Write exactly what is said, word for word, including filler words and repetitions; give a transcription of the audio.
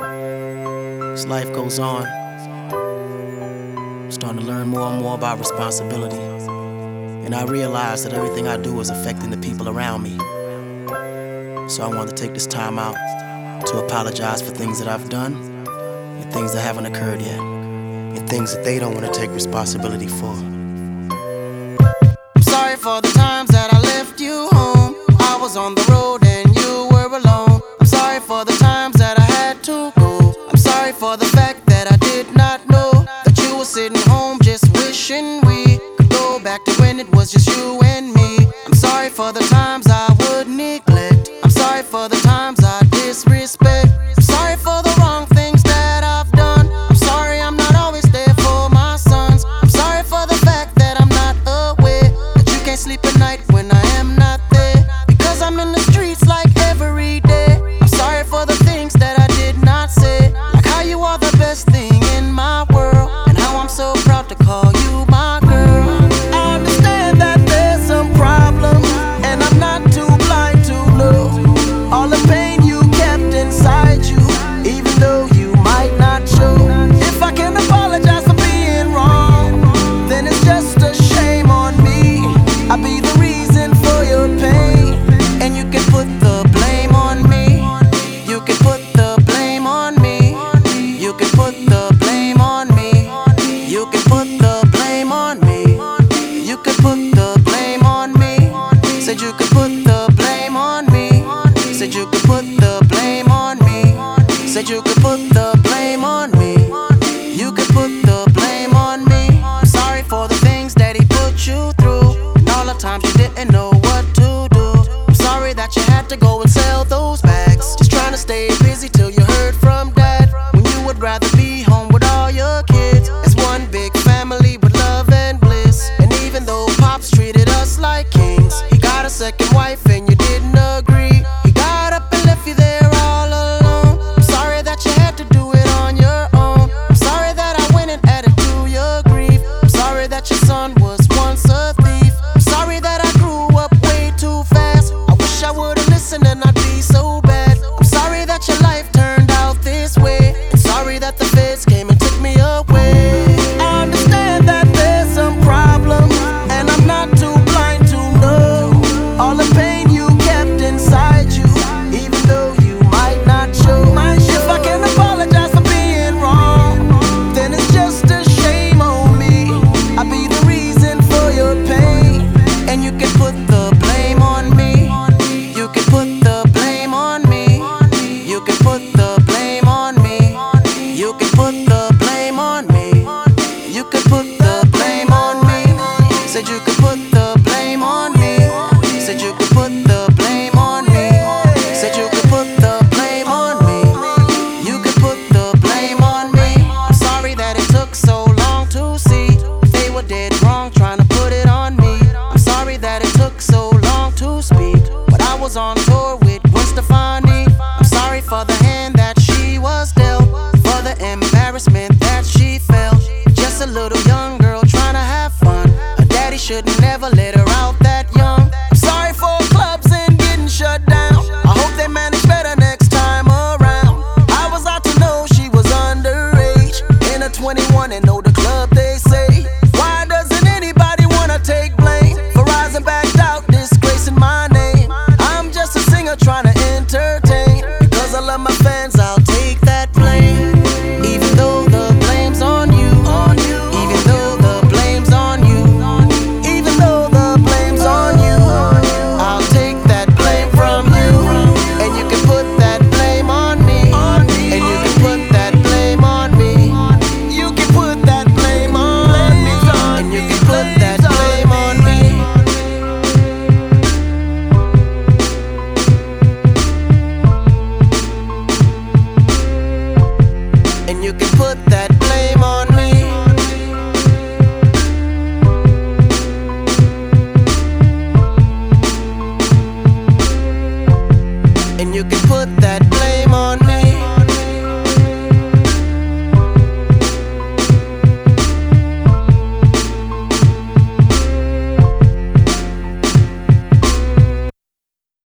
As life goes on, I'm starting to learn more and more about responsibility. And I realize that everything I do is affecting the people around me. So I want to take this time out to apologize for things that I've done and things that haven't occurred yet, and things that they don't want to take responsibility for. I'm sorry for the times that I left you home. I was on the road and you were alone. I'm sorry for the times that I had to go. I'm sorry for the fact that I did not know that you were sitting home just wishing we could go back to when it was just you and me. I'm sorry for the times I would neglect. I'm sorry for the times I disrespect. I'm sorry for the wrong things that I've done. I'm sorry I'm not always there for my sons. I'm sorry for the fact that I'm not aware that you can't sleep at night when I am not there, because I'm in the streets like every day. I'm sorry for the things that I did not say, like how you are the best thing in my world, and how I'm so proud to call you my girl. I understand that there's some problems, and I'm not too blind to know all the pain you kept inside you, even though you might not show. If I can apologize for being wrong, then it's just a shame on me. I'll be the reason for your pain, and you can put the blame on me. You can put the blame on me. You can put the blame on me. You can put the blame on me. You can put the blame on me. Said you could put the blame on me. Said you could put the blame on me. Said you could put the blame on me. You could put the blame on me. I'm sorry for the things that he put you through, and all the times you didn't know what to do. I'm sorry that you had to go and sell those bags, just trying to stay busy till you heard from dad, when you would rather be home with all your kids as one big family with love and bliss. And even though Pops treated us like kings, he got a second wife and you didn't agree. He got up and left you there all alone. I'm sorry that you had to do it on your own. I'm sorry that I went and added to your grief. I'm sorry that your son was once a thief. I'm sorry that I grew up way too fast. I wish I would've listened and I'd be so bad. I'm sorry that your life turned out this way, and sorry that the feds came and took me away. I understand that there's some problems, and I'm not too blind to know all the pain you kept inside you, even though you might not show. If I can apologize for being wrong, then it's just a shame on me. I'll be the reason for your pain, and you can put the blame on me. You can put the blame on me. You can put the blame on me. You can put the blame on me. You can put the blame on me. Said you could put the blame on me. Said you could put the blame on me. Said you could put the blame on me. You could put the blame on me. I'm sorry that it took so long to see they were dead wrong trying to put it on me. I'm sorry that it took so long to speak, but I was on tour with Gwen Stefani. I'm sorry for the hand that she was dealt, for the embarrassment that she felt. Just a little young girl trying to have fun. Her daddy should've never let her out that young. I'm sorry for clubs and getting shut down. I hope they manage better next time around. I was out to know she was underage, in her twenty-one and know the club they say. Why doesn't anybody wanna take blame for rising back out, disgracing my name? I'm just a singer trying to entertain. Because I love my fans, I'll take that blame. Even though the blame's on you, even though the blame's on you, even though the blame's on you, I'll take that blame from you. And you can put that blame on me. And you can put that blame on me. You can put that blame on me. And you can put that blame on me. And you can put that blame on me. And you can put